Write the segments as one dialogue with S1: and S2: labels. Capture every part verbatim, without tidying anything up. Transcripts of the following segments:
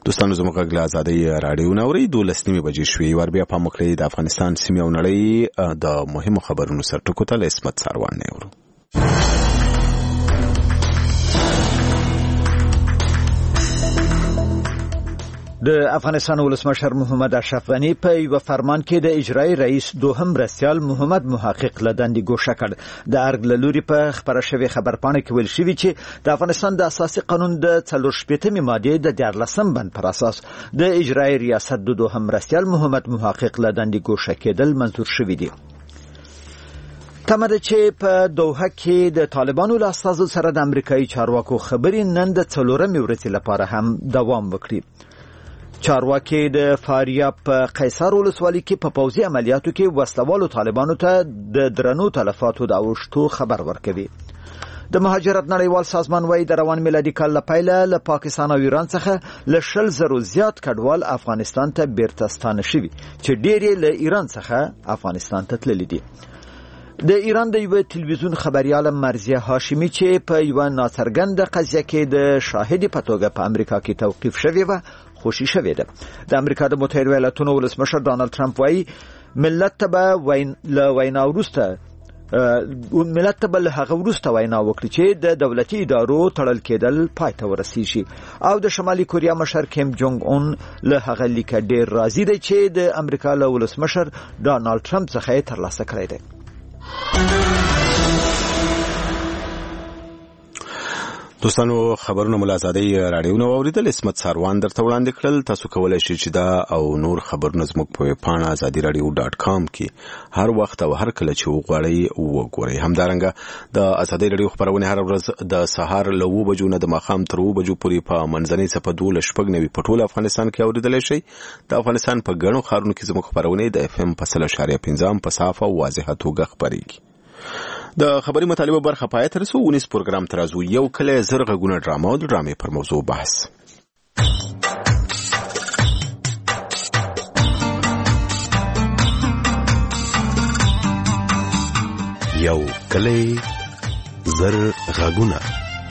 S1: دوستانو زموږ غږ له ازادۍ راډیو نه اورئ دولس نیمې بجې شوې. ور بیا پام وکړئ د افغانستان سیمې او نړۍ د مهمو خبرونو سرټکو ته له عصمت ساروان نه اورو.
S2: د افغانستان ولسمشر محمد اشرف غنی په یو فرمان کې د اجرایی رئیس دوهم مرستیال محمد محقق له دندې ګوښه کړ. د ارګ له لوري په خبره شوې خبرپاڼه کې ویل شوي چې د افغانستان د اساسي قانون د څلور شپېتمې مادې د دیارلسم بند پر اساس د اجرایی ریاست د دوهم مرستیال محمد محقق له دندې ګوښه کېدل منظور شوي دي. تمه ده چې په دوحه کې د طالبانو له استازو سره د امریکایي چارواکو خبرې نن د څلورمې ورځې لپاره هم دوام وکړي. چارواکي د فاریاب په قیصر ولسوالۍ کې په پوځي عملیاتو کې وسلوالو طالبانو ته د درنو تلفاتو د اوښتو خبر ورکوي. د مهاجرت نړیوال سازمان وايي د روان میلادي کال له پیله له پاکستان او ایران څخه له شل زرو زیات کډوال افغانستان ته بیرته ستانه شوي چې ډېر یې له ایران څخه افغانستان ته تللي دي. د ایران د یو تلویزیون خبريال مرضیه هاشمی چې په یو ناڅرګنده قضیه کې د شاهد په توګه په امریکا کې توقیف شوی و خوشی شوی ده. د امریکا د متحده ایالاتونو ولسمشر ډانلډ ترامپ وايي ملت ته به وین له وینا وروسته ملت ته به له هغه وروسته وینا وکړي چې د دولتي ادارو تړل کېدل پای ته ورسیږي او د شمالي کوریا مشر کیم جونګ اون له هغه لیک ډیر راضي دی چې د امریکا له ولسمشر ډانلډ ترامپ څخه یې ترلاسه کړی دی.
S1: دوستانو خبرونه مل ازادۍ راډیو نو اوریدل. عصمت ساروان درته وړاندې کړل. تاسو کولای شئ چې دا او نور خبرونه زموږ په پاڼه ازادي رادیو ډاټ کام کې هر وخت او هر کله چې وغواړئ وګورئ. همدارنګه د ازادي رادیو خبرونه هر ورځ د سهار له اوه بجو نه د ماښام تر اوه بجو پورې په منځنۍ صفحه دولس شپږ نوي په ټول افغانستان کې اوریدلی شئ. د افغانستان په ګڼو ښارونو کې زموږ خبرونه د اف ام په سل اشاریه پنځه په صافه او واضحه توګه خپرېږي. د خبري مطالبه برخه پای ته رسو. ونیس پروګرام ترازو یو کله زر غږونه ډرامه او ډرامې پر موضوع بحث.
S3: یو کله زر غږونه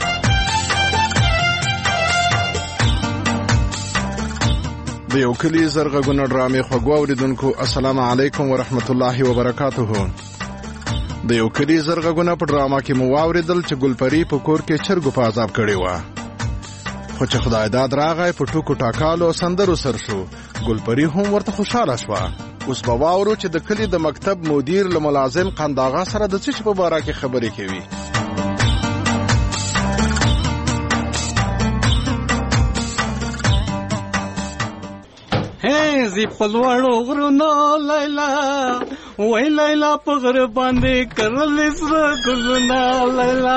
S4: د یو کلی زر غږونه ډرامې خوږو اوریدونکو السلام علیکم ورحمت الله وبرکاته. د یو کلی زر غږونه په ډراما کې مو واوریدل چې ګلپری په کور کې چرګو په عذاب کړی و، خو چې خدای داد راغی په ټوکو ټاکالو سندرو سر شو. ګلپری هم ورته خوشاله شوه. اوس به واورو چې د کلی د مکتب مدیر له ملازم قنداغا سره د څه په باره کې خبرې کوي.
S5: زی پلوړو غرونو لیلا وای لیلا په غر باندې کرل سره ګلونه لیلا.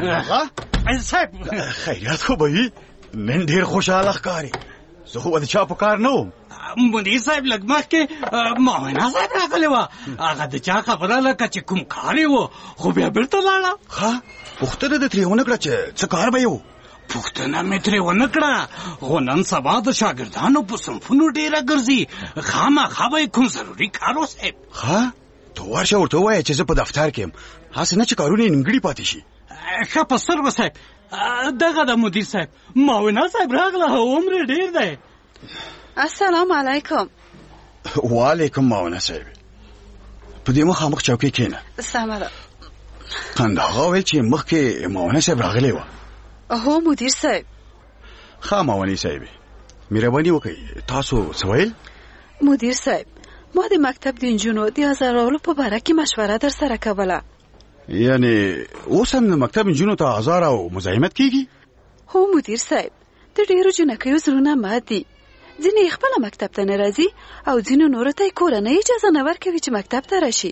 S6: صاحب خیرات خو به وي؟ نن ډیر خوشاله ښکاري. زه خو د چا په کار نه وم.
S5: مدیر صاحب لږ مخکې معاونه صاحب راغلی وه. هغه د چا خبره لکه چې کوم کار یې و خو بیا بیرته لاړه.
S6: ښه پوښتنه دې ترې ونه کړه چې څه کار به یې و؟
S5: پوښتنه مې ترې ونه کړه خو نن سبا د شاګردانو په صنفونو ډېره ګرځي. خامخا به یې کوم ضروري کار و صاحب.
S6: ښه ته ورشه ورته ووایه چې زه په دفتر کې یم، هسې نه چې کارونه یې نیمګړي پاتې شي.
S5: ښه په سترګو صاحب. دغه د مدیر صاحب معاونه صاحب راغله. عمر یې ډېر دی.
S7: السلام علیکم.
S6: وعلیکم معاونه صاحب. په دې مخامخ چوکۍ کښېنه.
S7: سمه ده.
S6: قنداغا ویل چې مخکې معاونه صاحب راغلی وه.
S7: هو مدیر صاحب.
S6: ښه معاونې صاحبې مهرباني وکړئ تاسو څه ویل؟
S7: مدیر صاحب ما د مکتب د نجونو د ازارولو په باره کې مشوره در سره کوله.
S6: یعنې اوس هم د مکتب نجونو ته ازار او مزاحمت کیږي؟
S7: هو مدیر صاحب د ډېرو جنکیو زړونه مات دي. ځینې یې خپله مکتب ته نه راځي او ځینو نورو ته یې کورنۍ اجازه نه ورکوي چې مکتب ته راشي.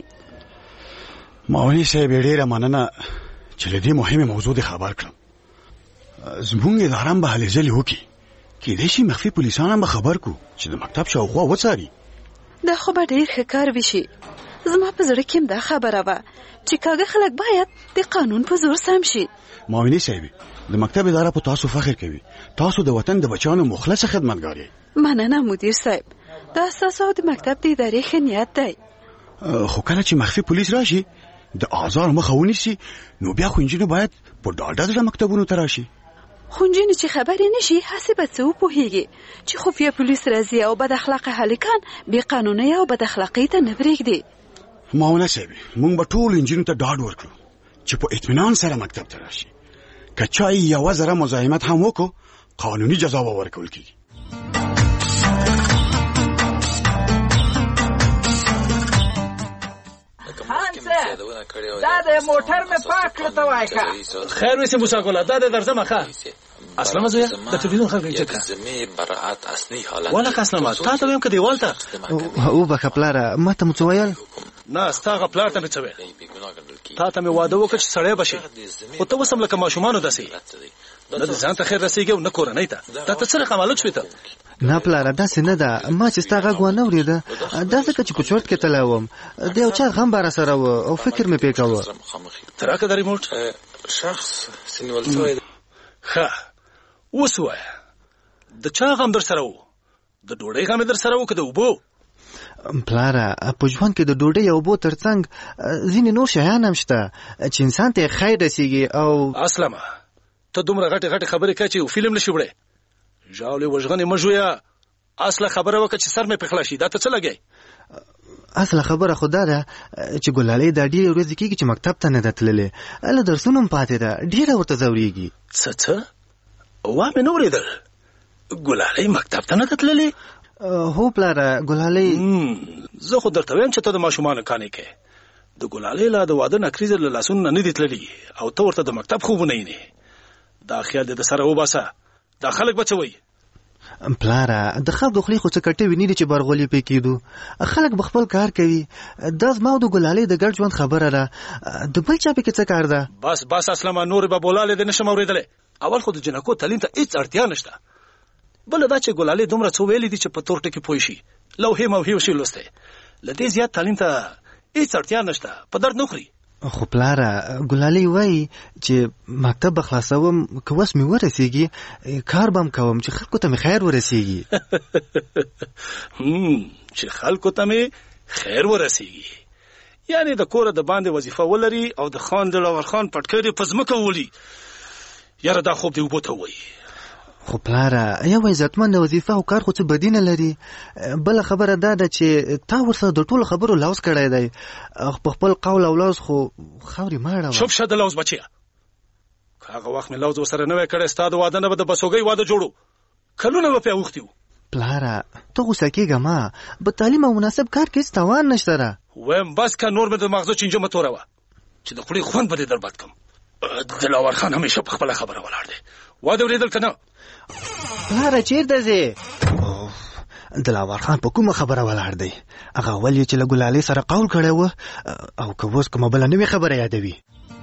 S6: معاونې صاحبې ډېره مننه چې له دې مهمې موضوع دې خبر کړم. زمونږ اداره هم به هلې ځلې وکړي. کېدای شي مخفي پولیسان هم به خبر کړو چې د مکتب شاوخوا وڅاري.
S7: دا خو به ډېر ښه کار وشي. زما په زړه کې هم دا خبره وه چې کاږه خلک باید د قانون په زور سم شي.
S6: معاونې صاحبې د مکتب اداره په تاسو فخر کوي. تاسو د وطن د بچیانو مخلصه خدمتګار یې.
S7: مننه مدیر صاحب. دا ستاسو د مکتب د ادارې ښه نیت دی.
S6: خو کله چې مخفي پولیس راشي د آزار مخه ونیسي نو بیا خو نجونې باید په ډاډه زړه مکتبونو ته راشي.
S7: خو نجونې چې خبرې نشي هسې به څه وپوهېږي چې خفیه پولیس راځي او بد اخلاقه هلکان بې قانونۍ او بد اخلاقۍ ته نه پرېږدي.
S6: ماونه صاحبې موږ به ټول انجینو ته ډاډ ورکړو چې په اطمینان سره مکتب ته راشي. که چا یې یوه ذره مزاحمت هم وکړو قانوني جزا به ورکول کېږي.
S8: دا د موټر مې پاک کړ ته وای کا
S9: خیر وسی موسی ګل دا د درځه مخه اصلا زویا د تلویزیون خلک چې
S10: زمي برائت اصلي حالت
S9: ولا کسلمه تا ته ویم کدی والته
S2: او بخ پلاره ماته مو ویل
S9: نه ستاغه پلار ته مې څه ویل تا ته مې واده وکړ چې سړی بشي او ته وسم لکه ماشومان داسي نه ځان ته خیر رسیږي او نه کورنۍ ته دا ته څه رقم الګ شوې ته
S2: نه پلاره داسې نه ده ما چې ستا غږ ونه اورېده دا ځکه چې په چورت کې تللی وم د یو چا غم به راسره و او فکر مې پرې کوه
S9: ته راکړه د ریموټ
S10: شخص سنول شوی
S9: ښه اوس ووایه د چا غم در سره و د ډوډۍ غم در سره و که د اوبو
S2: پلاره په ژوند کې د ډوډۍ او اوبو ترڅنګ ځینې نور شیان هم شته چې انسان ته خیر رسیږي او
S9: اسلمه ته دومره غټې غټې خبرې کوې چې یو فلم نشي وړی ژاولې وژغنې مه ژویه اصله خبره وکړه چې سر مې پرې خلاص شي دا ته څه لګی
S2: اصله خبره خو دا ده چې ګلالۍ دا ډېرې ورځې کېږي چې مکتب ته نه ده تللې له درسونو هم پاتې ده ډېره ورته ځورېږي
S9: څه څه وا مې نه اورېدل ګلالۍ مکتب ته نه ده تللې
S2: هو پلاره ګلالۍ
S9: زه خو درته وایم چې ته د ماشومانو کانې کوې د ګلالۍ لا د واده نکریزه له لاسونو نه نه دي تللي او ته ورته د مکتب خوبونه یې دا خیال دې د سره وباسه دا خلک به څه وایي
S2: پلاره د خلکو خولې خو څه کټوي نه دي چې برغولي پې کېدو خلک به خپل کار کوي دا زما او د ګلالۍ د ګډ ژوند خبره ده د بل چا پکې څه کار ده
S9: بس بس اسلمه نور به بولاله دې نشم اورېدلی اول خو د جنکو تعلیم ته هیڅ اړتیا نشته بل دا چې ګلالۍ دومره څه ویلي دي چې په تور ټکي پوه شي لوحې موحې وشي لوستی له دې زیات تعلیم ته هیڅ اړتیا نشته په درد نه خوري
S2: خو پلاره ګلالۍ وایي چې مکتب به خلاصوم که وس مې ورسېږي کار به هم کوم چې خلکو ته مې خیر ورسېږي
S9: چې خلکو ته مې خیر ورسېږي یعنې د کوره د باندې وظیفه ولري او د خان دلاور خان پټکرې په ځمکه وولي یاره دا خوب دې اوبو ته ووایي
S2: خو پلاره یو عزتمند وظیفه او کار خو څه بدی نه لري بله خبره دا ده چې تا ورسره د ټولو خبرو لوز کړی دی په خپل قول او لوز خو خاورې ماړه
S9: چوپ شه د لوز بچیه که هغه وخت مې لوز ورسره نه وی کړی ستا د واده نه به د بسوګۍ واده جوړو کلونه به پې اوښتي وو
S2: پلاره ته غوسه کېږه ما په تعلیم او مناسب کار کې هېڅ تاوان نشته را
S9: ویم بس که نور مې د مغزو چینجه مه توروه چې د خولې خوند به دې در بد کړم دلاور خان همیشه په خپله خبره ولاړ دی واده اورېدل که نه
S2: پلاره چیرته ځې دلاور خان په کومه خبره ولاړ دی هغه اول چې له ګلالۍ سره قول کړی و او که اوس کومه بله نوې خبره یادوي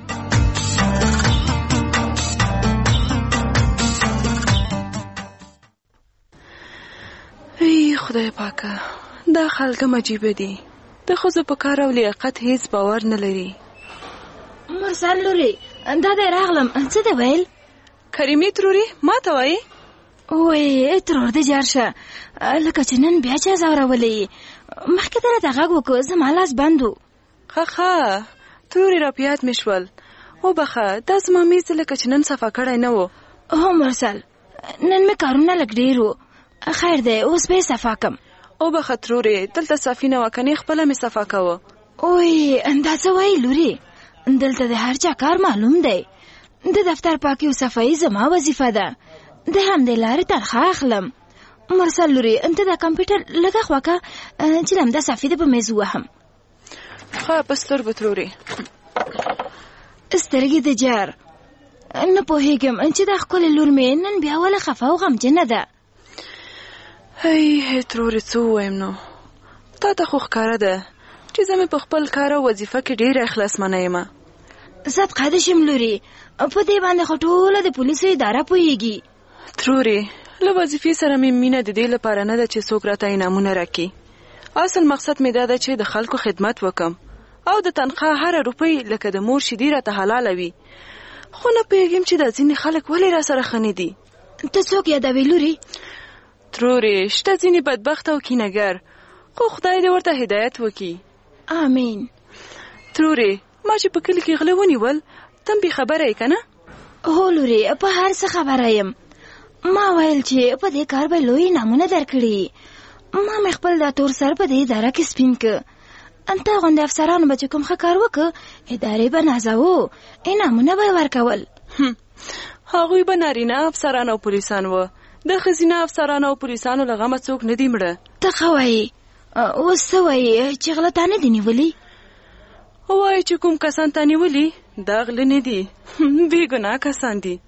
S7: ای خدای پاکه دا خلک عجیبه دي د ښځو په کار او لیاقت هیڅ باور نه لري
S11: مرسل لورې دا دی راغلم څه دی ویل
S7: کریمې ترورې ما ته وایي
S11: وی ترور دې جار شه لکه چې نن بیا چا ځورولې مخکې ته راته غږ وکړه زما لاس بند و
S7: ښه ښه ترورې راپیاد مې شول وبخه دا زما میز لکه چې نن صفا کړی نه و
S11: هو مرسل نن مې کارونه لږ ډېر و خیر دی اوس به یې صفا کړم
S7: وبخه ترورې دلته صافي نه وه کنې خپله مې صفا کوه
S11: اوی دا څه وایي لورې دلته د هر چا کار معلوم دی د دفتر پاکي او صفایي زما وظیفه ده د همدې لارې تنخوا اخلم مرسل لورې ته دا کمپیوټر لږه خواکه چې لمده صافي ده په میز ووهم
S7: ښه په سترګو ترورې
S11: سترګې د جار نه پوهېږم چې دا ښکلې لور مې نن بیا ولې خفه او غمجنه ده
S7: هی هی ترورې څه ووایم نو تا ته خو ښکاره ده چې زه مې په خپل کار او وظیفه کې ډېره اخلاصمنه یم
S11: صدقه دې شم لورې په دې باندې خو ټوله د پولیسو اداره پوهېږي
S7: ترورې له وظیفې سره مې مینه د دې لپاره نه ده چې څوک راته انعامونه راکړي اصل مقصد مې دا ده چې د خلکو خدمت وکم او د تنخوا هره روپۍ لکه د مور شیدې راته حلاله وي خو نه پوهېږم چې دا ځینې خلک ولې را سره ښه نه دي
S11: ته څوک یادوې لورې
S7: ترورې شته ځینې بدبخت او کینهګر خو خدای دې ورته هدایت وکړي
S11: آمین
S7: ترورې ما چې په کلي کې غله ونیول تم بې خبره یې که نه
S11: هو لوري په هر څه خبره یم. ما ویل چې په دې کار به لوی نامونه درکړي. ما مې خپل دا تور سر په دې اداره کې سپین که. انته غوندې افسرانو به چې کوم ښه کار وکړه ادارې به نازوو، انعامونه به یې ورکول.
S7: هغوی به نارینه افسران او پولیسان وه، د ښځینه افسرانو او پولیسانو له غمه څوک نه دي مړه.
S11: ته ښه وایې. اوس څه وایې چې غله تا نه دي نیولي؟
S7: وایي چې کوم کسان تا نیولي دا غله نه دي، بې ګناه کسان دي.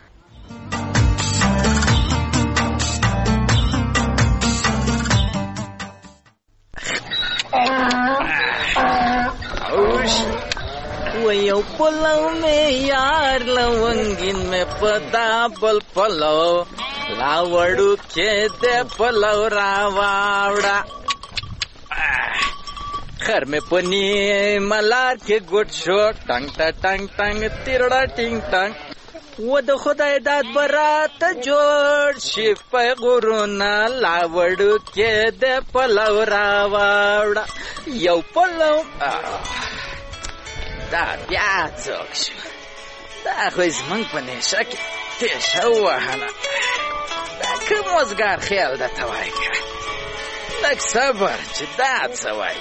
S8: वो यो पलव में यार लवंगिन में पता बल पलव लावड़ू के दे पलव रावावड़ा घर में पनी मलार के गुट शो टंग टा टंग टंग तिरड़ा टिंग टंग वो द खुदाई दाद बरात जोड़ शिप गुरुना लावड़ू के दे पलव रावावड़ा यो पलव دا بیا څوک شو؟ دا خو زمونږ په نیشه کې تیشه ووهله. دا کوم وزګار خیال درته وایي که لږ صبر چې دا څه وایي.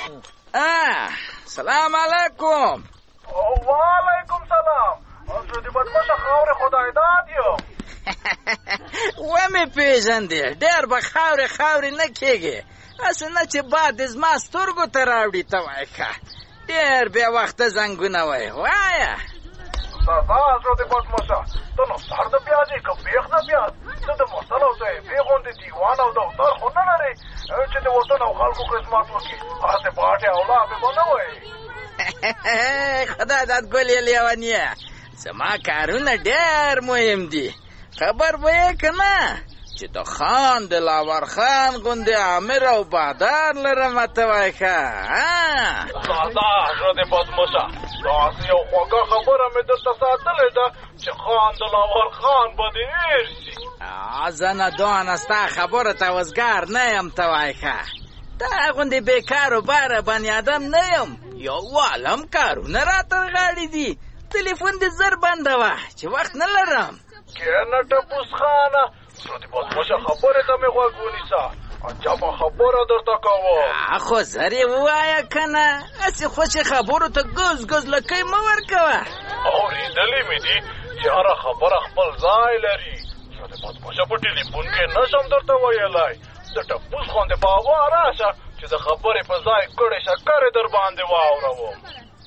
S8: سلام علیکم.
S12: وعلیکم سلام. زه د بدمشه خاورې خدای داد یم.
S8: ومې پېژندې ډېر به خاورې خاورې نه کېږي، هسې نه چې باد زما سترګو ته راوړي ته وایي که ډېر بې وخته زنګونه وایي. وایه
S12: سزا زړه د بدمشه ته نو سر د پیاز یې که بیخ د پیاز ته د مرسل او صحیفې غوندې دیوان او دفتر خو نه لرې چې د وطن او خلکو خدمت وکړي. هسې باټې او لافې به نه وایي.
S8: خدای داد ګل یې لیونیه، زما کارونه ډېر مهم دي. خبر به یې که نه چې د خان د لاور خان غوندې عامر او بادار لرم ته وایي ښه.
S12: ساده زړه د بدمشه داسې یو خوږه خبره مې درته ساتلې ده چې خان د لاور خان به دې هېر شي.
S8: زه نه دوانه ستا خبرو ته وزګار نه یم ته وایي ښه. دا غوندې بېکارو باره بني ادم نه یم، یو والم کارونه راته غاړې دي. تلیفون دې زر بنده وه چې وخت نه لرم.
S12: کښېنه ټپوس خانه زړه د بدمشه خبرې ته مې غوږ ونیسه. عجبه خبره درته کوم.
S8: خو زر یې ووایه که نه، هسې خوشې خبرو ته ګز ګز لکۍ مه ورکوه.
S12: اورېدلې مې دي چې هره خبره خپل ځای لري. زه د بدمشه په ټلیفون کې نشم درته ویلی. د ټپوس غوندې په هوا راشه چې د خبرې په ځای کړې شکرې در باندې واوروم.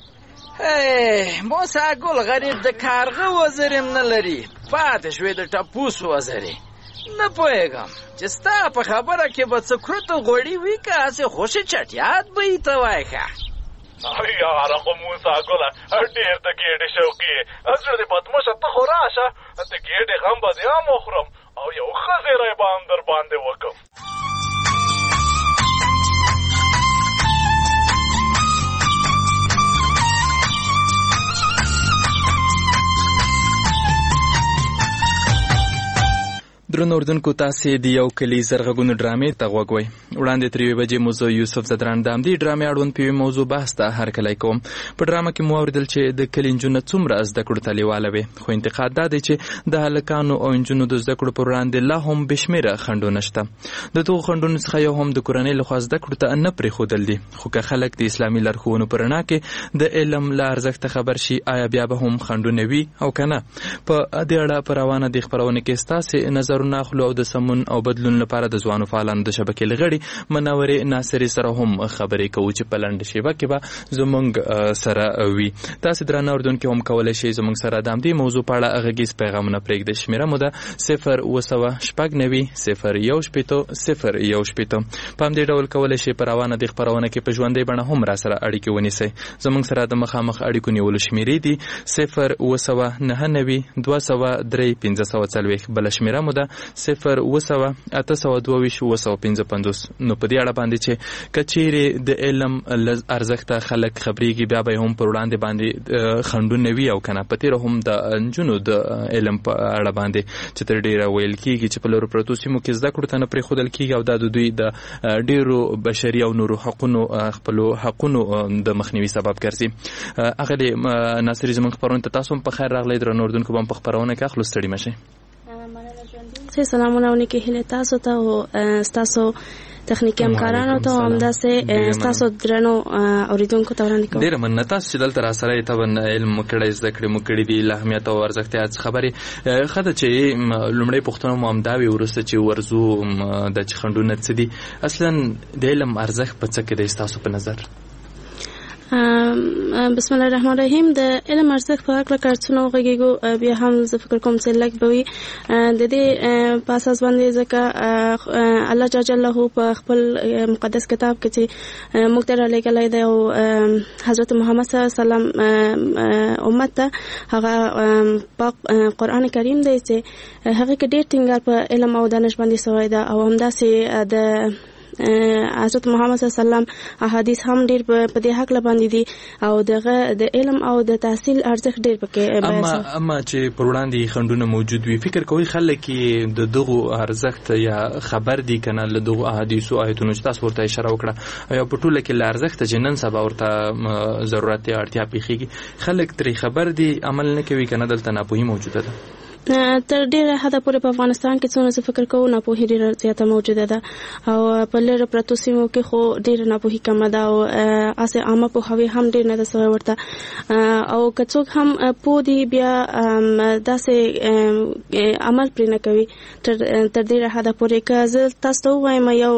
S8: موسی ګل غریب د کارغه وزر هم نه لري، پاتې شوې د ټپوس وزرې. نه پوهېږم چې ستا په خبره کې به څه کړوتو غوړي وي که هسې خوشې چټیات به یې ته وایې ښه.
S12: یاره خو موسی ګله ډېر د ګېډې شوقي یې. زړه د بدمشه ته خو راشه، د ګېډې غم به دې هم وخورم او یو ښه زیری به هم در باندې وکړم.
S13: درنو اردوونکو، تاسې د یو کلي زرغږونو ډرامې ته غوږ وئ. وړاندې تر یوې بجې مو زه یوسف زدران د همدې ډرامې اړوند په یوې موضوع بحث ته هرکلی کوم. په ډرامه کې مو اورېدل چې د کلي نجونې څومره زده کړو ته لیواله وې، خو انتقاد دا دی چې د هلکانو او نجونو د زده کړو پر وړاندې لا هم بې شمېره خنډونه شته. د دغو خنډونو څخه یو هم د کورنۍ لخوا زده کړو ته نه پرېښودل دي. خو که خلک د اسلامي لارښوونو په رڼا کې د علم له ارزښته خبر شي، آیا بیا به هم خنډونه وي او که نه؟ په دې اړه په روانه دې خپرونه کې ستاسې نظرونه اخلو او د سمون او بدلون لپاره د ځوانو فعالانو د شبکې له غړي منورې ناصري سره هم خبرې کوو چې په لنډه شیبه کې به زموږ سره وي. تاسې درانه اردوونکي هم کولی شئ زموږ سره د همدې موضوع په اړه غږیز پیغامونه پرېږدئ. شمېره مو ده صفر اوه سوه شپږ نوي صفر یو شپېته صفر یو شپېته. په همدې ډول کولی شئ په روانه دې خپرونه کې په ژوندۍ بڼه هم را سره اړیکې ونیسئ. زموږ سره د مخامخ اړیکو نیولو شمېرې دي صفر اوه سوه نهه نوي دوه سوه درې پنځه سوه څلوېښت. بله شمېره مو ده صفر اوه سوه اته سوه دوه ویشت اوه سوه پنځه پنځوس. نو په دې اړه باندې چې کچېرې د علم ارزښت خلک خبرېږي بیا به هم پر وړاندې باندې خنډونه وي او کنه په تېره هم د نجونو د علم په اړه باندې چې تر ډېره ویل کېږي چې په لرو پرتو سیمو کې زده کړو ته نه پرېښودل کېږي او دا د دوی د ډېرو بشري او نورو حقونو خپلو حقونو د مخنیوي سبب ګرځي. اغلې ناصري زموږ خپرونې ته تاسو هم په خیر راغلی. درنو اردونکو به هم په خپرونه کې اخلو ستړي مه شئ.
S14: سلامونه ونیکې هیلې تاسو ته او ستاسو تخنیکي همکارانو ته هم داسې ستاسو درنو اوریدونکو ته وړاندې کوم. ډېره
S13: مننه. تاسو چې دلته راسره یې طبعا علم مو کړی زده کړې مو کړي دي له اهمیت او ارزښت یاد خبرې ښه ده چې لومړۍ پوښتنه مو همدا وي وروسته چې ورځو د چې خنډونه څه دي اصلا د علم ارزښت په څه کې دی ستاسو په نظر؟
S14: بسم الله الرحمن الرحیم. د علم ارزښت په اړه کارڅونه وغږیږو بیا هم زه فکر کوم چې لږ به وي د دې په اساس باندې ځکه الله جل جلاله په خپل مقدس کتاب کې چې موږ ته رالیږلی دی او حضرت محمد صلی الله علیه وسلم امت ته هغه پاک قرآن کریم دی چې هغه کې ډېر ټینګار په علم او دانش باندې شوی ده او همداسې د حضرت محمد صلی الله علیه وسلم احادیث هم ډیر په دې حق لباندې دي او دغه د علم او د تحصیل ارزښت ډیر پکې
S13: اما اما چې پر وړاندې خنډونه موجود وي فکر کوي خلک د دغه ارزښت یا خبر دي کنه له دغه احادیث او آیتونو چې تاسو ورته اشاره وکړه یا په ټوله کې له ارزښت جنن سبا ورته ضرورت یا اړتیا پیخيږي خلک ترې خبر دي عمل نه کوي کنه دلته ناپوهي موجوده ده.
S14: تر ډیره حده پورې په افغانستان کې څونه څه فکر کوو ناپوهي ډیره زیاته موجوده ده او په لرو پرتو سیمو کې خو ډیره ناپوهي کمه ده او اسه عامه پوهاوی هم ډیر نه ده سوی ورته او که څوک هم پوه دي بیا داسې عمل پرې نه کوي تر ډیره حده پورې که زه تاسو ته ووایم یو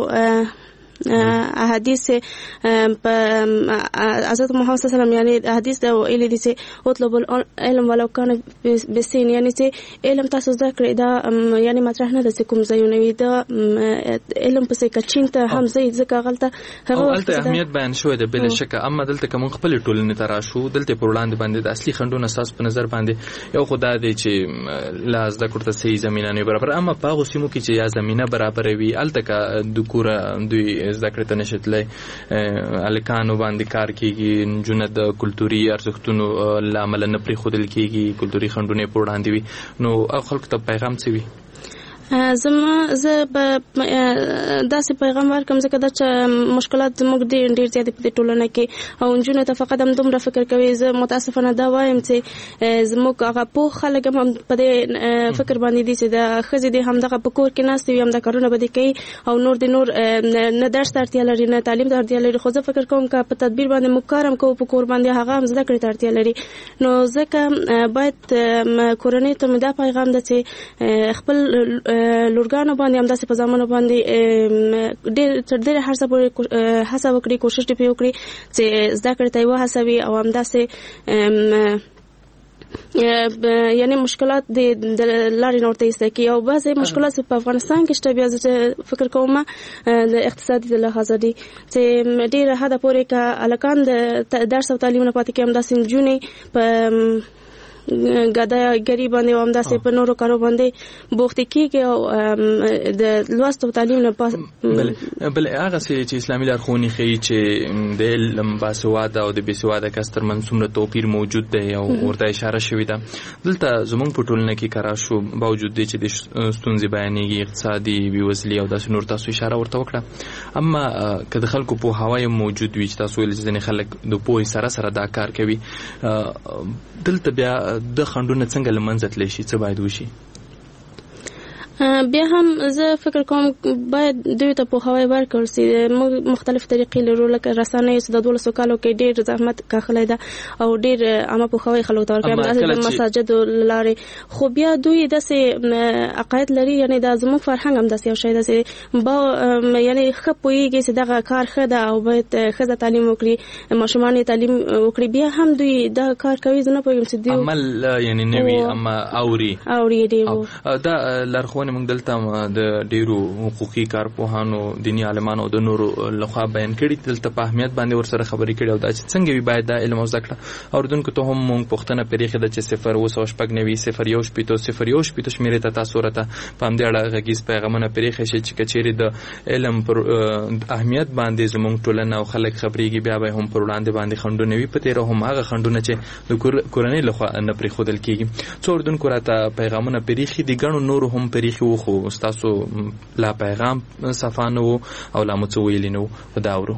S14: احادیث په حضرت محمد صلی الله علیه وسلم یعنی حدیث دا ویلي دي چې اطلب العلم ولو كان بسین یعنی چې علم تاسو زده کړئ دا یعنی مطرح نه ده چې کوم ځایونه وي دا علم په څه کچین ته هم ځای ځکه غلطه
S13: هغه وخت اهمیت بیان شوی ده بل شک اما دلته کوم خپل ټولنې ته راشو دلته پر وړاندې باندې د اصلي خنډونو اساس په نظر باندې یو خدای دی چې لا زده کړته صحیح زمينه نه برابر اما په هغه سیمو کې چې یا زمينه برابر وي الته د کوره دوی زده کړې ته نشتلې الکانو باندې کار کیږي جنونه د کلتوري ارزښتونو لامل نه پرې خودل کیږي کلتوري خنډونه په وړاندې وي نو خلکو ته پیغام څه وي؟
S14: زما زه په داسې پیغام ورکوم ځکه دا چې مشکلات زموږ ډېر ډېر زیات په دې ټولنه کې او نجونو ته فقط هم دومره فکر کوي زه متاسفانه دا وایم چې زموږ هغه پوه خلک هم په دې فکر باندې دي چې د ښځې دې همدغه په کور کې ناست وي همدا کارونه به دې کوي او نور د نور نه درس ته اړتیا لري نه تعلیم ته اړتیا لري خو زه فکر کوم که په تدبیر باندې موږ کار هم کوو په کور باندې هغه هم زده کړې ته اړتیا لري نو ځکه باید کورنۍ ته مې دا پیغام ده چې خپل لورګانو باندې هم داسې په ځامنو باندې ډېر تر ډېره هڅه پورې هڅه وکړي کوشش دې پرې وکړي چې زده کړې ته یې وهڅوي او همداسې یعنی مشکلات د لارې نورته ایسته کی او بعضې مشکلات په افغانستان کې شته بیا زه فکر کوم د اقتصادي د لحاظه دي چې ډېره حده پورې که هلکان د درس او تعلیم نه پاتې کې همداسې نجونې په ګداګری باندې هم داسې په نورو کارو باندې بوخت کیږي او د لوست او تعلیم نه پاس
S13: بل بل هغه چې اسلامي لارښوونې ښیي چې د علم باسواده او د بېسواده کس ترمنځ څومره توپیر موجود دی او ورته اشاره شوې ده دلته زموږ په ټولنه کې کار شو باوجود دی چې د ستونزې بیانېږي اقتصادي بېوزلي او داسې نور تاسو اشاره ورته وکړه اما که د خلکو پوهاوی موجود وي چې تاسو ویل چې ځینې خلک د پوهې سره سره دا کار کوي دلته بیا د خنډونه څنګه لمنځه تللی شي څه باید وشي؟
S14: بیا هم زه فکر کوم باید دوی ته پوهاوی ورکړل سي مختلف طریقې لرو لکه رسنۍ چې د دولسو کالو کې ډېر زحمت کاخلی ده او ډېر عامه پوهاوی خلکو ته ورکوي همداسې د مساجدو له لارې خو بیا دوی داسې عقاید لري یعنې دا زموږ فرهنګ هم داسې یو شی ده چې با یعنې ښه پوهېږي چې دغه کار ښه ده او باید ښځه تعلیم وکړي ماشومان یې تعلیم وکړي بیا هم دوی دا کار کوي زه نه پوهېږم چې دوی
S13: عمل یعنې نه وي اما اوري
S14: اوري ډېر
S13: دا لارښوونې خبرونه موږ دلته د ډیرو حقوقي کارپوهانو دینی عالمانو د نورو لخوا بیان کړي دلته په اهمیت باندې ورسره خبرې کړي او دا چې څنګه وي باید دا علم او زده کړه اوردونکو ته هم موږ پوښتنه پرېښې ده چې صفر اوه سوه شپږ نوي صفر یو شپېته صفر یو شپېته شمېرې ته تاسو راته په همدې اړه غږیز پیغامونه پرېښی شئ چې که چیرې د علم پر اهمیت باندې زموږ ټولنه او خلک خبرېږي بیا به هم پر وړاندې باندې خنډونه وي په تېره هم هغه خنډونه چې د کورنۍ لخوا نه پرېښودل کېږي څو اردونکو راته پیغامونه پرېښي دي ګڼو نورو هم پرېښي وو خو ستاسو لا پیغام صفا نه و او لا مو څه ویلي نه وو په دا اورو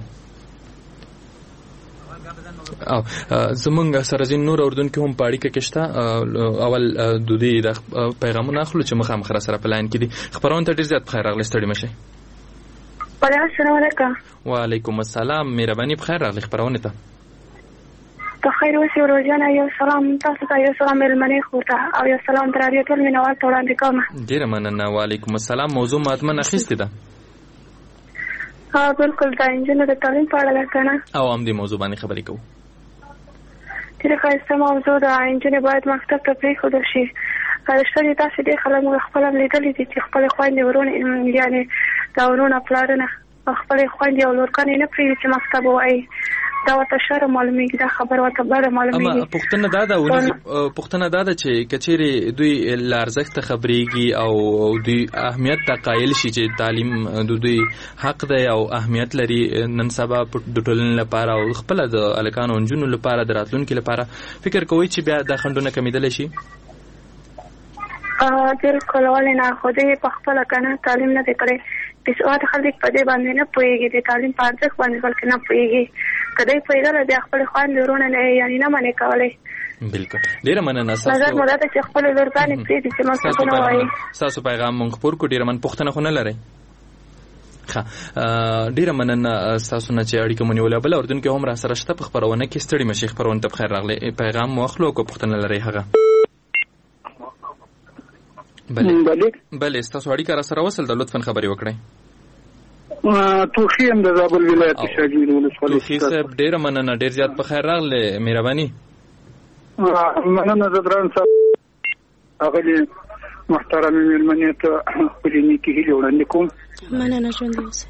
S13: او زمونږ سره ځین نور اردونکو هم په اړیکه کې شته اول د دوی د پیغامونه اخلو چې مخامخ را سره په لاین کې دي خبرونه ته ډېر زیات بخیر راغلی ستړي مه شئ
S15: السلام علیکم
S13: وعلیکم السلام مهرباني بخیر راغلی خبرونه ته
S15: په خیر اوسئ ورورجانه یو سلام تاسو ته یو سلام مېلمنې خور ته او یو سلام د راډیو ټول مینوال ته وړاندې کوم
S13: ډېره مننه وعلیکم السلام موضوع ماتمن اخیستې ده
S15: ها بالکل د انجینر د تعلیم په اړه ده که نه
S13: او هم دې موضوع باندې خبرې کوو
S15: ډېره ښایسته موضوع ده انجونې باید مکتب ته پرېښودل شي رښتیا دي تاسې ډېر خلک موږ خپله لیدلي دي چې خپلې خویندې ورونه یعنې دا ورونه پلارونه خپلې خویندې او لورګانې نه پرېږدي چې مکتب ووایي دا ورته شرم معلومیږي دا خبره ورته بده معلومیږي
S13: اما پوښتنه دا ده ولې پوښتنه دا ده چې که چیرې دوی له ارزښته خبرېږي او دوی اهمیت ته قایل شي چې تعلیم د دوی حق دی او اهمیت لري نن سبا د ټولنې لپاره او خپله د هلکانو او نجونو لپاره د راتلونکي لپاره فکر کوئ چې بیا دا خنډونه کمېدلی شي
S15: بالکل ولې نه خو دوی په خپله که نه تعلیم نه دی کړی بېسواده خلک په دې باندې نه پوهېږي د تعلیم په ارزښت باندې بلکې نه پوهېږي که دوی پوهېدله بیا خپلې خویندې ورونه نه یعنې نه منې کولی
S13: بالکل ډېره مننه
S15: نظر مو دا ده چې خپلې لورګانې پرېږدي چې مکتبونه ووایي
S13: ستاسو پیغام مونږ خپور کړو ډېره من پوښتنه خو نه لرئ ښه ډېره مننه ستاسو نه چې اړیکه مو نیولې بله اردونکي هم را سره شته په خپرونه کې ستړي مه شئ خپرونې ته بخیر راغلی پیغام مو اخلو او که پوښتنه لرئ هغه بلې بلې ستاسو اړیکه را سره وصل ده لطفا خبرې وکړئ
S16: توخی هم د زابل ولایت شاجویل ولسوالۍ
S13: توخی صاحب ډېره مننه ډېر زیات په خیر راغلی مهرباني
S16: مننه زه دران صاحب اغلې محترمې مېلمنې ته خپلې نیکې هیلې وړاندې کوم
S14: مننه ژوندی اوسئ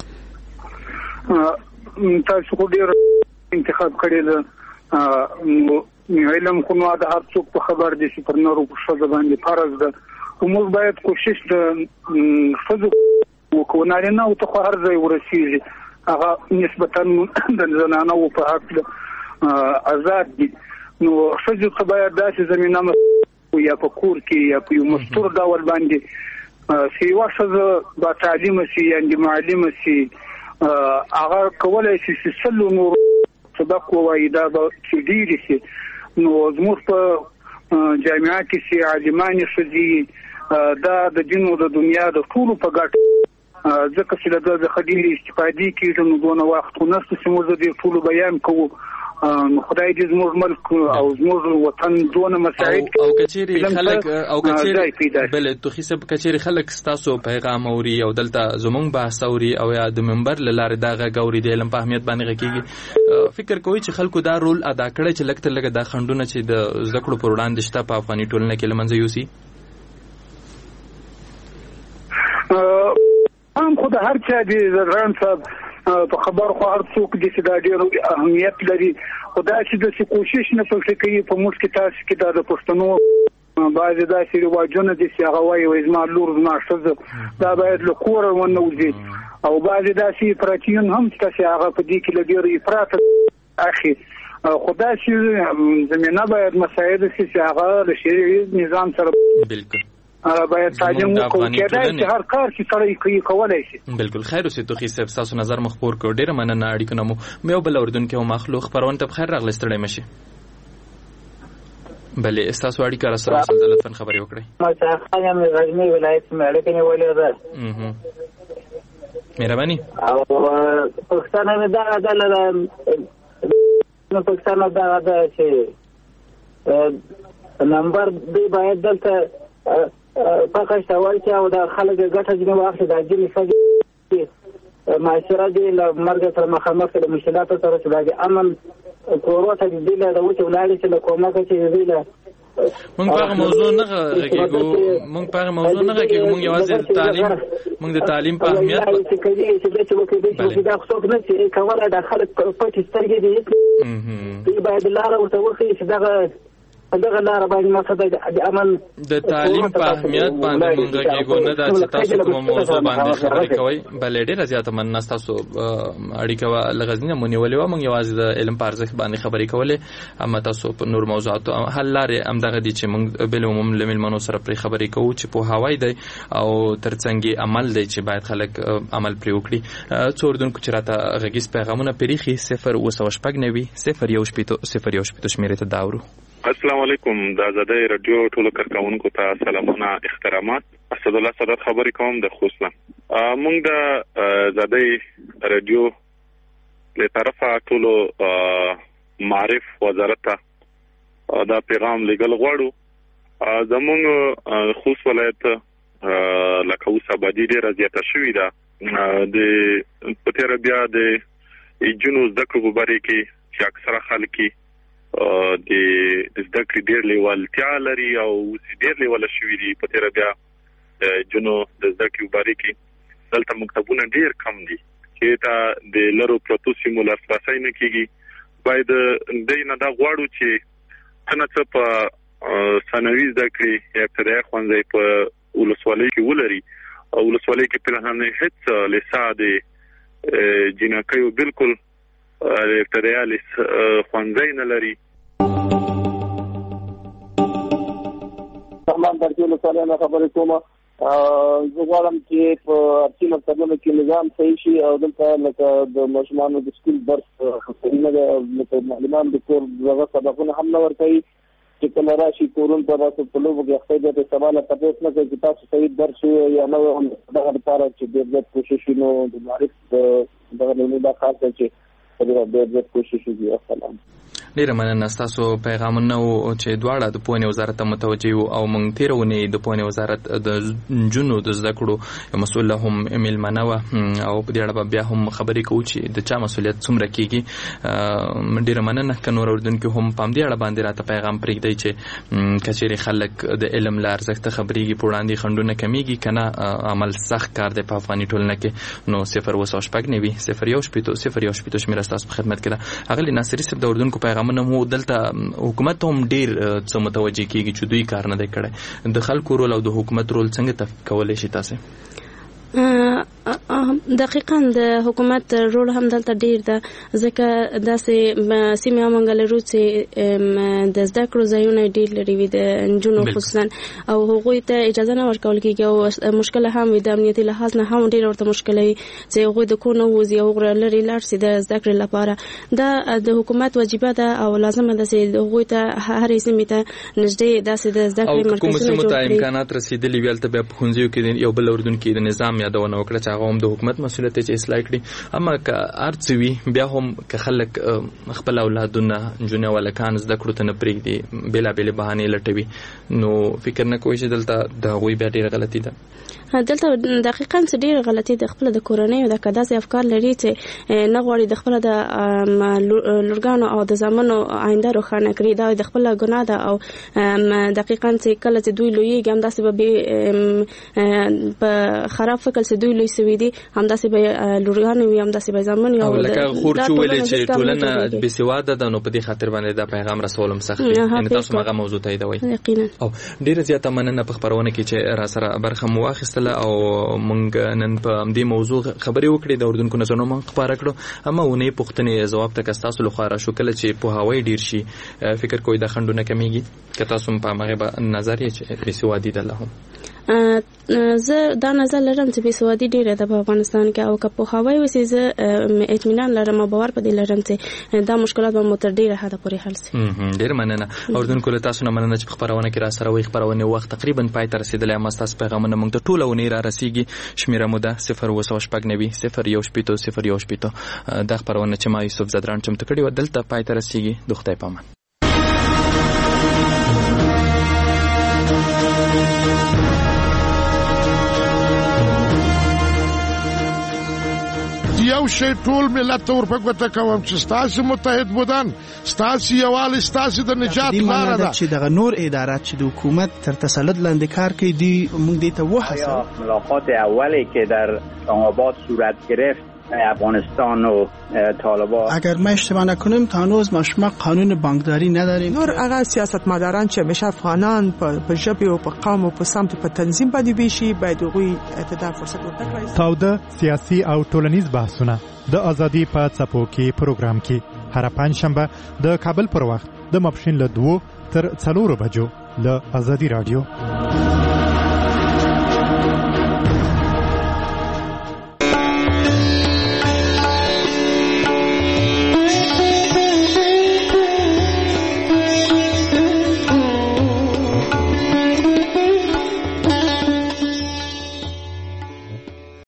S16: تاسو خو ډېر انتخاب کړی ده علم خو نو د هر څوک په خبر دي چې پر نورو ښځو باندې فرض ده خو موږ باید کوشش د ښځو وکړو نارینهو ته خو هر ځای ورسېږي هغه نسبتا د زنانهو په حق آزاد دي نو ښځو ته باید داسې زمینه یا په کور کې یا په یو مستور ډول باندې چې یوه ښځه با تعلیمه سي یعنې معلمه سي هغه کولی شي چې سلو نور سبق ووایي دا به چې ډېرې سي نو زموږ په جامعه کې چې عالمانې ښځې دا د دین او د دنیا د ټولو په ګټه ځکه چې له ده څخه ډېرې استفادې کېږي نو دونه وخت خو نشته چې موږ د دې ټولو بیان کوو نو خدای دې زموږ ملک او زموږ وطن دونه مساعد
S13: او کچېرې خلک او کچېرې بلې توخي صاحب کچېرې خلک ستاسو پیغام اوري او دلته زموږ بحث اوري او یا د منبر له لارې دا غږ اوري د علم په اهمیت باندې غږ کېږي فکر کوئ چې خلکو دا رول ادا کړی چې لږ تر لږه دا خنډونه چې د زده کړو پر وړاندې شته په افغاني ټولنه کې له منځه یوسي
S16: هم خو د هر چا دی زرغان صاحب په خبر خو هر څوک دي چې دا ډېر اهمیت لري خو دا چې داسې کوشش نه پکې کوي په موږ کې تاسو کې دا د پښتنو بعضې داسې رواجونه دي چې هغه وایي وایي زما لور زما ښځه دا باید له کوره ونه وځي او بعضې داسې افراطیون هم شته چې هغه په دې کې له ډېرو افراطه اخلي خو داسې زمینه باید مساعده شي چې هغه له شرعي نظام سره
S13: بالکل
S16: باید تعلیم وکړو کېدای چې هر کار چې سړی کوي کولی شي
S13: بالکل خیر اوسې توخي صاحب ستاسو نظر مو خپور کړو ډېره مننه اړیکونه مو مې یو بل اردونکي هم اخلو خپرونه ته بخیر راغلی ستړی مه شي بلې ستاسو اړیکه را سره وصل ده لطفا خبرې وکړئ
S17: مشرخان یم د غزني ولایت څخه اړیکه نیولې ده
S13: مهرباني
S17: او پښتانه مې دغه ډله ده نو پښتانه دغه ده چې نمبر دوی باید دلته پاکش اول چې او د خلک ګټه ځنه واخلي د اجري فجر معاشره دي له مرګ سره مخامخ د مشکلاتو سره چې د امن کورو ته دي له د وچ ولادت چې له کومه کې دي له
S13: مونږ په موضوع نه غږیږو مونږ په موضوع نه غږیږو مونږ یوازې تعلیم مونږ د تعلیم په اهمیت
S17: چې کوي چې چې وکړي دا څوک نه چې کوله د خلک پټ سترګې دي دی باید لاره ورته وخی چې دغه دغه لاره باندې مقصد د عمل
S13: د تعلیم په اهمیت باندې مونږ غږیږو نه دا چې تاسو کوم موضوع باندې خبرې کوئ بلې ډېره زیاته مننه تاسو اړیکه لغزنه مونږ ولې و مونږ یوازې د علم په ارزښت باندې خبرې کولې اما تاسو په نور موضوعاتو حل لارې هم دغه دي چې مونږ بل عموم لمل منو سره پر خبرې کوو چې په هوای دی او ترڅنګ عمل دی چې باید خلک عمل پرې وکړي څور دونکو چې راته غږیز پیغامونه پریخي صفر اوسه شپږ نوي صفر یو شپږ صفر یو شپږ شمیرې ته داورو.
S18: السلام علیکم د آزادۍ رادیو ټولو کارکونکو ته سلامونه احترامات. اسد الله صدر خبرې کوم د خوستان. موږ د آزادۍ رادیو له طرفه ټولو معرف وزارت ته دا پیغام لګل غواړو. زموږ خوست ولایت لکه اوس آبادي ډېره زیاته شوې ده د په تېره بیا د جنو زده کړو په باره کې چې اکثره خلک د زده کړې ډېر لیوالتیا لري او ډېر لیواله شوي دي. په تېره بیا جنو د زده کړې په باره کې دلته مکتبونه ډېر کم دي چې ته د لرو پرتو سیمو لاسرسی نه کېږي. باید دوی نه دا غواړو چې څه نه څه په ثانوي زده کړې یا ابتدایي ښوونځی په ولسوالۍ کې ولري او ولسوالۍ کې پلان هیڅ لیسا د جنکیو بالکل ابتدایي ښوونځی نه لري.
S17: سلام درته له سلام خبرې کوم. زه غواړم چې په ارتي مکتبونو کې نظام صحیح شي او دلته لکه د ماشومانو د سکول درس خپلینه د معلمان د کور دغه سبقونه هم نه ورکوي چې کله راشي کورون په تاسو په لوبو کې خپل د سوال تاسو نه کوي چې تاسو صحیح درس یا نه دغه لپاره چې ډېر زیات کوشش نو د معرفت دغه نه دا خاصه چې ډېر زیات کوشش وکړي. السلام
S13: ډیره مننه تاسو پیغامونه او چې دواړه د پوهنې وزارت ته متوجه او مونږ تیرونه د پوهنې وزارت د جنو د زده کړو مسؤل هم ایمیل منو او په دې اړه بیا هم خبرې کوو چې د چا مسؤلیت څومره کیږي. ډیره مننه ک نور اردوونکو هم پام دې اړه باندې راته پیغام پرېږدي چې کچېری خلک د علم له ارزښت خبرېږي په وړاندې خندونه کمیږي کنه عمل سخت کار دی په افغاني ټولنه کې. نو صفر وسو شپږ نوي صفر یو شپږ صفر یو شپږ شمیره تاسو په خدمت کې ده. اغلی ناصری صاحب د اردوونکو پیغام پیغامونه مو دلته حکومت هم ډیر څه متوجه کیږي چې دوی کار نه دی کړی. د خلکو رول او د حکومت رول څنګه کولای شي تاسو؟
S14: دقیقاً د حکومت رول هم دلته ډیر ده ځکه داسې سیمه مونږ لرو چې د زده کړو ځایونه ډیر لري وي د نجونو خصوصا او هغوی ته اجازه نه ورکول کیږي او مشکل هم وي د امنیتي لحاظ نه هم ډیر ورته مشکل وي چې هغوی د کور نه وځي او غره لري لاړ شي د زده کړې لپاره. دا د حکومت واجبه ده او لازمه ده چې هغوی ته هرې سیمې ته نږدې داسې د زده کړې مرکزونه جوړ کړي.
S13: امکانات رسیدلي ویل ته بیا په ښوونځیو کې یو بل اردوونکي د نظام یادونه وکړه چې هغه هم د حکومت مسؤلیت چې اصلاح کړي. اما که ارڅوي بیا هم که خلک خپل اولادونه جنونه ولکان زده کړو ته نه پرېږدي بلا بلا بهانه لټوي نو فکر نه کوي چې دلته د غوي بیا ډیره غلطي ده.
S14: دلته دقیقاً څه ډیره غلطي د خپل د کورنۍ او د کداسې افکار لري چې نه غواړي د خپل د لورګانو او د زامنو آینده روښانه کړي. دا د خپل ګناه ده او دقیقاً چې کله چې دوی لوی ګم داسې به په خراب فکر چې دوی لوی سوي دي هم داسې به لورګانو وي هم داسې به زامن
S13: او لکه خورچو ولې چې ټولنه بې سواده ده نو په دې خاطر باندې دا پیغام رسولم سخت دي. ان تاسو هغه موضوع ته دی وایي
S14: یقینا
S13: او ډیره زیاته مننه په خبرونه کې چې را سره برخه مو واخیستله او مونږ نن په دې موضوع خبرې وکړې د اردن کو نظرونو مونږ خبره کړو. اما ونې پښتنې جواب تک تاسو له خاره شو کله چې په هوای ډیر شي فکر کوی د خندونه کمیږي که تاسو په هغه نظر یې چې بې سوادي ده له
S14: زه دا نظر لرم چې بې سوادي ډیره ده په افغانستان کې او که په هوای وسی زه اطمینان لرم او باور په دې لرم چې دا مشکلات به مو تر ډیره حده پورې حل شي.
S13: ډیر مننه اردن کو له تاسو نه مننه چې په خبرونه کې را سره وي. خبرونه وخت تقریبا پای ته رسیدلی اما تاسو پیغامونه موږ ته ټول ونی را رسیږي. شمیره مو ده صفر وسو شپږ نوي صفر یو شپږ صفر یو شپږ. دا خبرونه چې ما یوسف زدران چمتو کړي و دلته پای ته رسیږي. د خدای پامان.
S19: یو شی ټول ملت ته ورپګوته کوم چې ستاسو متحد بودن ستاسو یووالی ستاسو د نجات لاره ده
S20: چې دغه نور ادارات چې د حکومت تر تسلط لاندې کار کوي دی موږ دې ته وهڅوو.
S21: ملاقات اولی که در آباد صورت گرفت افغانستان و طالبان،
S20: اگر ما اشتباه نکنیم تا هنوز ما شما قانون بانکداری نداریم.
S22: نور هغه سیاستمداران چې همیشه افغانان په ژبه او په قوم او په سمت په تنظیم باندې ویشي باید هغوی ته فرصت ورکړي.
S23: تاوده سیاسي او ټولنیز بحثونه د ازادي په څپو کې پروګرام کې هر پنځشنبه د کابل پر وخت د ماپښین له دوه تر څلورو بجو له ازادي رادیو.